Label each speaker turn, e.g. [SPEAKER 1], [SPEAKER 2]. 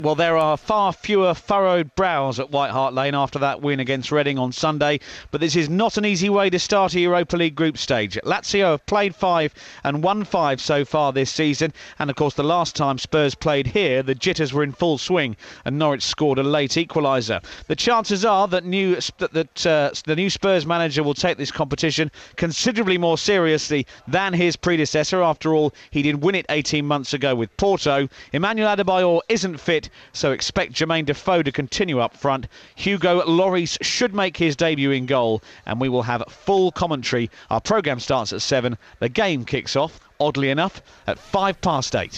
[SPEAKER 1] Well, there are far fewer furrowed brows at White Hart Lane after that win against Reading on Sunday, but this is not an easy way to start a Europa League group stage. Lazio have played 5 and won 5 so far this season, and of course the last time Spurs played here, the jitters were in full swing and Norwich scored a late equaliser. The chances are that the new Spurs manager will take this competition considerably more seriously than his predecessor. After all, he did win it 18 months ago with Porto. Emmanuel Adebayor isn't fit, so expect Jermaine Defoe to continue up front. Hugo Lloris should make his debut in goal, and we will have full commentary. Our programme starts at 7. The game kicks off, oddly enough, at 8:05.